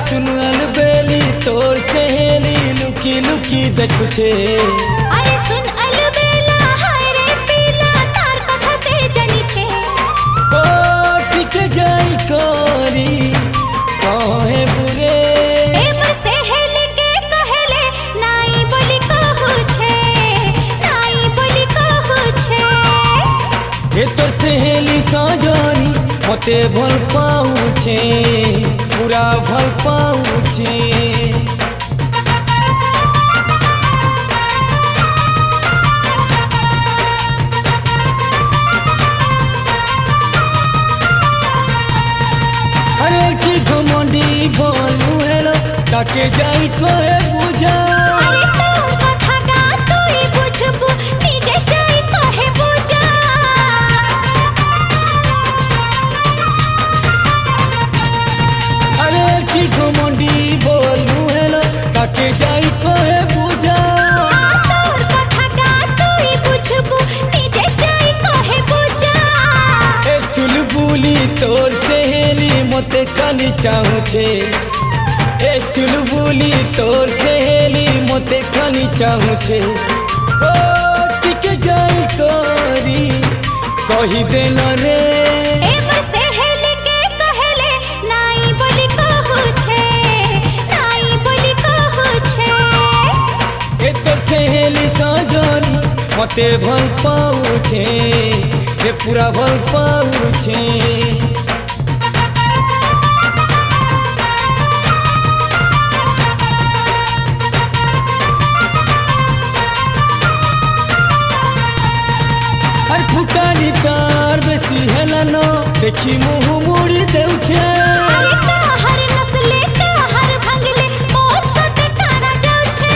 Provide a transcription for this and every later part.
सुन अलबेली तोर सहेली लुकी लुकी देखुछे। अरे सुन अलबेला हाय रे पीला तार कथा से जनी छे। ओ टिके जाई कोरी कहे बुरे ए मोर सहेली के कहेले नाई बोली कहू छे, नाई बोली कहू छे। ए तोर सहेली सजनी मते भल पाउछे, पूरा भल पाउछे। अरे की घमंडी बनू हेलो ताके जाई कोए बुझा। अरे तोर कथा गा तोई बुझबू निजे जाई कहे बुझा। अरे की घमंडी बोलू हेलो ताके जाई कोए बुझा। तोर कथा गा तोई बुझबू निजे जाई कहे बुझा। ए चुलबुली तोर सहेली मते खाली चाहूछे। ए चुलबुली तोर सहेली मते खाली चाहूछे। ओ टिके जाई कोरी कही देना रे। ए मोर सहेली के कहेले नाई बोली कहू छे, नाई बोली कहू छे। ए तोर सहेली सजनी मते भल पाउछे, ए पूरा भल पाउछे। हर फुटानी तार बेसी हेलानो देखी मुँह मुड़ी देउछे। अरे का हर नस्ले का हर भंगले मोर साथे काना जाऊ छे।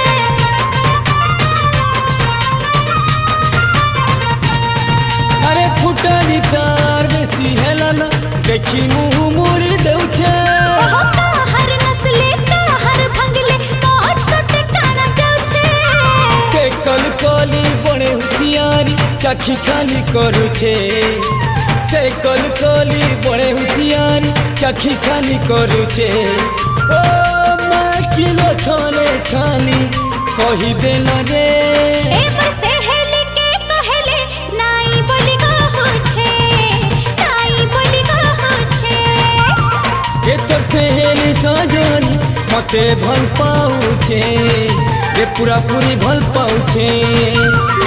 अरे फुटानी तार बेसी हेलानो देखी मुँह मुड़ी देउछे। ओहो का हर नस्ले का हर भंगले मोर साथे काना जाऊ छे। से कल कली बड़े होशियारी चाखी खाली करुछे। से कल कली बड़े होशियारी चाखी खाली करुछे। ओ माँ किलो थाने खाली कही देना रे। ए मोर सहेली के कहेले नाई बोली कहू छे, नाई बोली कहू छे। ए तोर सहेली सजनी मते भल पाउछे, ए पूरा पूरी भल पाउछे।